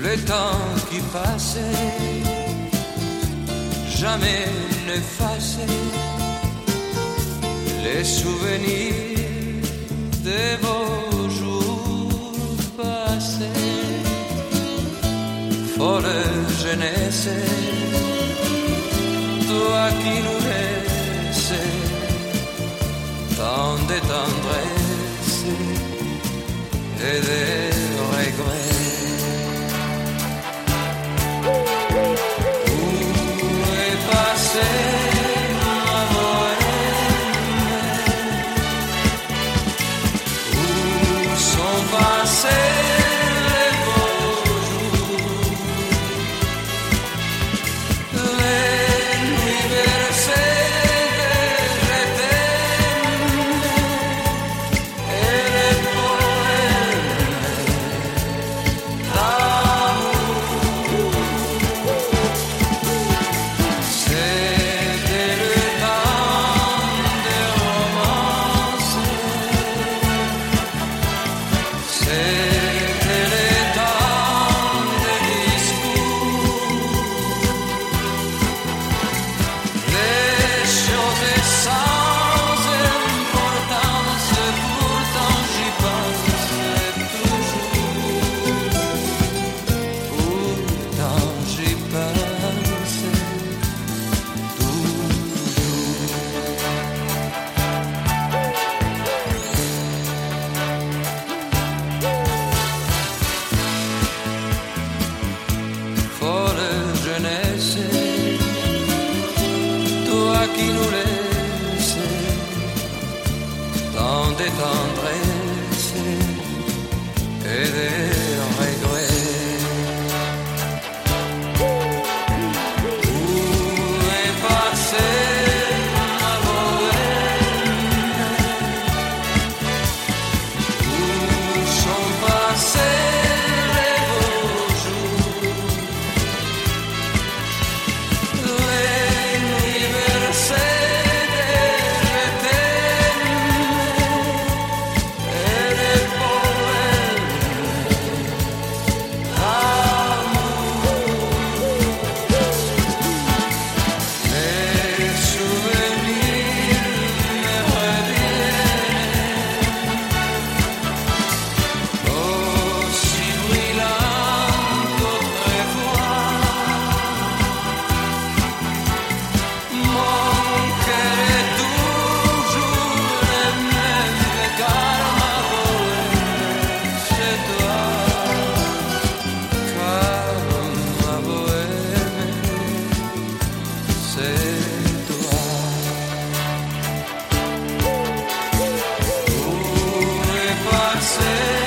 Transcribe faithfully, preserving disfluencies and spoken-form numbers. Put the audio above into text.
le temps qui passait, jamais n'effacer les souvenirs des beaux jours passés. Folle jeunesse, toi qui nous laissais tant de tendresse et de regrets. Toi qui nous laisses tant de tendresse et de regrets. Où est passée ma bohème? Où sont passés les beaux jours? Say